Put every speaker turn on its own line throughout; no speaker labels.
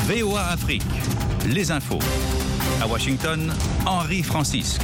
VOA Afrique, les infos. À Washington, Henri Francisque.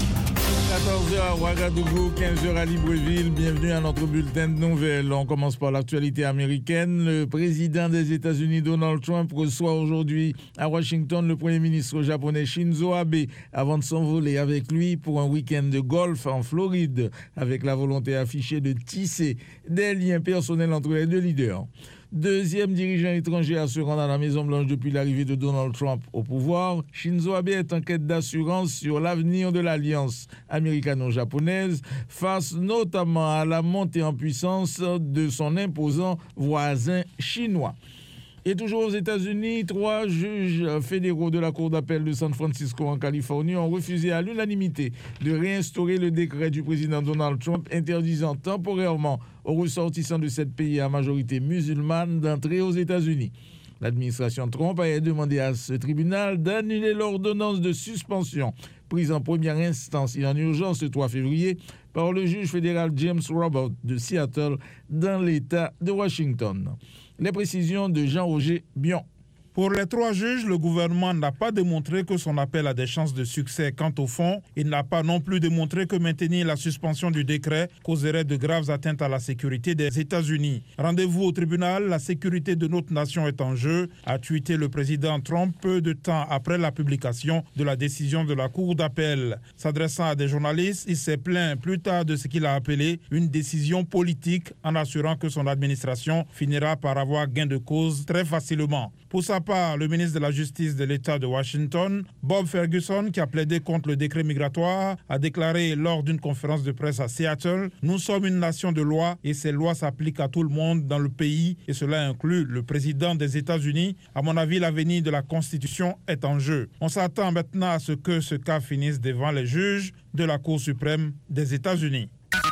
14h à Ouagadougou, 15h à Libreville. Bienvenue à notre bulletin de nouvelles. On commence par l'actualité américaine. Le président des États-Unis, Donald Trump, reçoit aujourd'hui à Washington le premier ministre japonais Shinzo Abe avant de s'envoler avec lui pour un week-end de golf en Floride, avec la volonté affichée de tisser des liens personnels entre les deux leaders. Deuxième dirigeant étranger à se rendre à la Maison-Blanche depuis l'arrivée de Donald Trump au pouvoir, Shinzo Abe est en quête d'assurance sur l'avenir de l'alliance américano-japonaise face notamment à la montée en puissance de son imposant voisin chinois. Et toujours aux États-Unis, 3 juges fédéraux de la Cour d'appel de San Francisco en Californie ont refusé à l'unanimité de réinstaurer le décret du président Donald Trump interdisant temporairement aux ressortissants de 7 pays à majorité musulmane d'entrer aux États-Unis. L'administration Trump a demandé à ce tribunal d'annuler l'ordonnance de suspension prise en première instance et en urgence le 3 février par le juge fédéral James Robert de Seattle dans l'État de Washington. Les précisions de Jean-Roger Bion.
Pour les 3 juges, le gouvernement n'a pas démontré que son appel a des chances de succès. Quant au fond, il n'a pas non plus démontré que maintenir la suspension du décret causerait de graves atteintes à la sécurité des États-Unis. Rendez-vous au tribunal, la sécurité de notre nation est en jeu, a tweeté le président Trump peu de temps après la publication de la décision de la Cour d'appel. S'adressant à des journalistes, il s'est plaint plus tard de ce qu'il a appelé une décision politique en assurant que son administration finira par avoir gain de cause très facilement. Pour sa part, le ministre de la Justice de l'État de Washington, Bob Ferguson, qui a plaidé contre le décret migratoire, a déclaré lors d'une conférence de presse à Seattle « Nous sommes une nation de loi et ces lois s'appliquent à tout le monde dans le pays et cela inclut le président des États-Unis. À mon avis, l'avenir de la Constitution est en jeu. On s'attend maintenant à ce que ce cas finisse devant les juges de la Cour suprême des États-Unis. »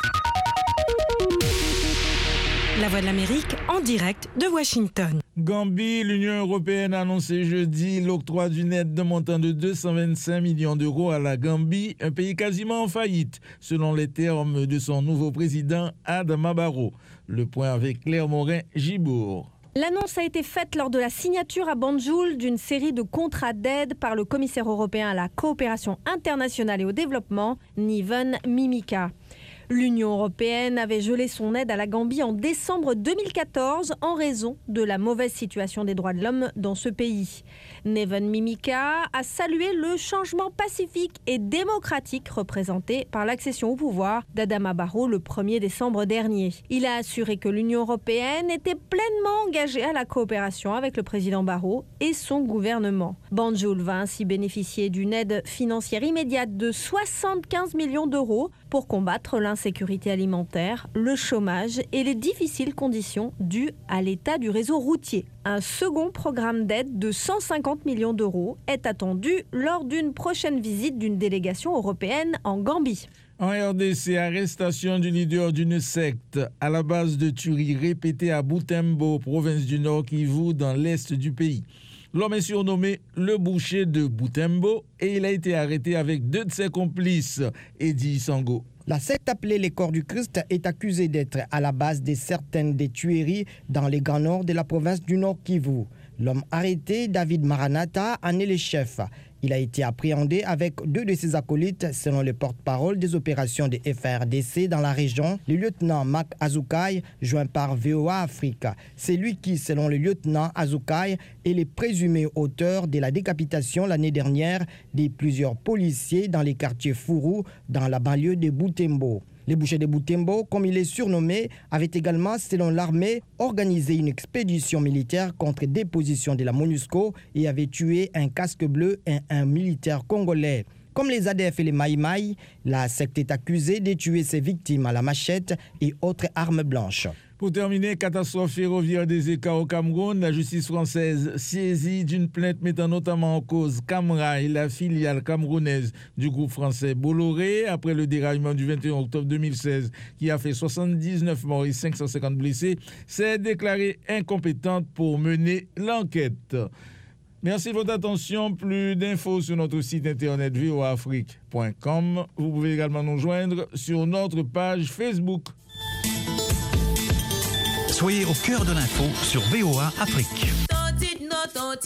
La Voix de l'Amérique en direct de Washington.
Gambie, l'Union européenne a annoncé jeudi l'octroi d'une aide de montant de 225 millions d'euros à la Gambie, un pays quasiment en faillite, selon les termes de son nouveau président Adama Barrow. Le point avec Claire Morin-Gibourg.
L'annonce a été faite lors de la signature à Banjul d'une série de contrats d'aide par le commissaire européen à la coopération internationale et au développement, Neven Mimica. L'Union européenne avait gelé son aide à la Gambie en décembre 2014 en raison de la mauvaise situation des droits de l'homme dans ce pays. Neven Mimica a salué le changement pacifique et démocratique représenté par l'accession au pouvoir d'Adama Barrow le 1er décembre dernier. Il a assuré que l'Union européenne était pleinement engagée à la coopération avec le président Barrow et son gouvernement. Banjul va ainsi bénéficier d'une aide financière immédiate de 75 millions d'euros pour combattre l'insécurité alimentaire, le chômage et les difficiles conditions dues à l'état du réseau routier. Un second programme d'aide de 150 millions d'euros est attendu lors d'une prochaine visite d'une délégation européenne en Gambie.
En RDC, arrestation du leader d'une secte à la base de tueries répétées à Butembo, province du Nord Kivu, dans l'est du pays. L'homme est surnommé le boucher de Butembo et il a été arrêté avec 2 de ses complices, Eddie Sango.
La secte appelée les Corps du Christ est accusée d'être à la base de certaines des tueries dans les grands nord de la province du Nord Kivu. L'homme arrêté, David Maranatha, en est le chef. Il a été appréhendé avec 2 de ses acolytes, selon le porte-parole des opérations de FARDC dans la région, le lieutenant Mark Azukai, joint par VOA Afrique. C'est lui qui, selon le lieutenant Azukai, est le présumé auteur de la décapitation l'année dernière de plusieurs policiers dans les quartiers Furu, dans la banlieue de Butembo. Le boucher de Butembo, comme il est surnommé, avait également, selon l'armée, organisé une expédition militaire contre des positions de la MONUSCO et avait tué un casque bleu et un militaire congolais. Comme les ADF et les Maï-Maï, la secte est accusée de tuer ses victimes à la machette et autres armes blanches.
Pour terminer, catastrophe ferroviaire des Écarts au Cameroun, la justice française saisie d'une plainte mettant notamment en cause Camrail, la filiale camerounaise du groupe français Bolloré, après le déraillement du 21 octobre 2016 qui a fait 79 morts et 550 blessés, s'est déclarée incompétente pour mener l'enquête. Merci de votre attention. Plus d'infos sur notre site internet voaafrique.com. Vous pouvez également nous joindre sur notre page Facebook.
Soyez au cœur de l'info sur VOA Afrique.